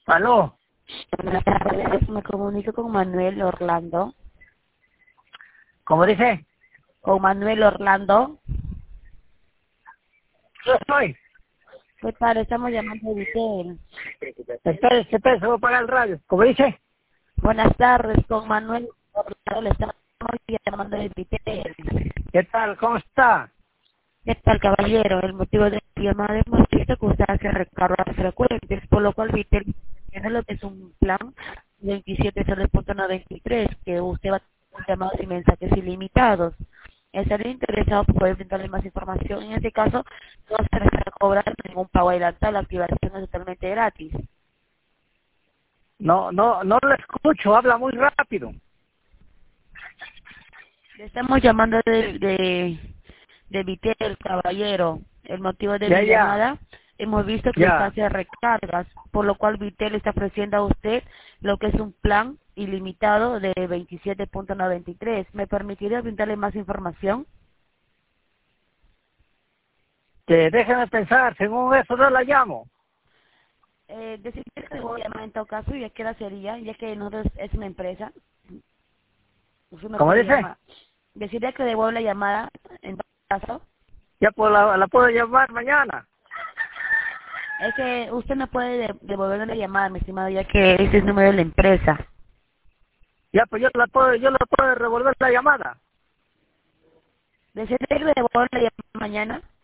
Aló, Buenas tardes, me comunico con Manuel Orlando. ¿cómo dice? Con Manuel Orlando. Yo soy. ¿Qué tal? Estamos llamando de Vitel. Espérese, se va a apagar el radio. ¿Cómo dice? Buenas tardes, con Manuel Orlando. Le estamos llamando de Vitel. ¿Qué tal? ¿Cómo está? ¿Qué tal, caballero? El motivo de mi llamada hemos visto que usted hace recargas frecuentes, por lo cual Vitel tiene lo que es un plan 27.93, que usted va a tener llamadas y mensajes ilimitados. Estaría interesado por poder brindarle más información. En este caso, no se le está cobrando ningún pago adelantado, la activación es totalmente gratis. No lo escucho, habla muy rápido. Le estamos llamando de Vitel, caballero. El motivo de Ya, mi ya, llamada, hemos visto que usted ya. hace recargas, por lo cual Vitel está ofreciendo a usted lo que es un plan ilimitado de 27.93. ¿Me permitiría brindarle más información? Que déjeme pensar, según eso no la llamo. Decirle que le voy a llamar en todo caso, ya que la sería, ya que nosotros es una empresa, usted me ¿Cómo puede dice? llamar. Decirle que devuelvo la llamada en todo caso. Ya pues la puedo llamar mañana. Es que usted no puede devolver la llamada, mi estimado, ya que ese es el número de la empresa. Ya pues yo la puedo revolver la llamada. Decirle que devuelvo la llamada mañana.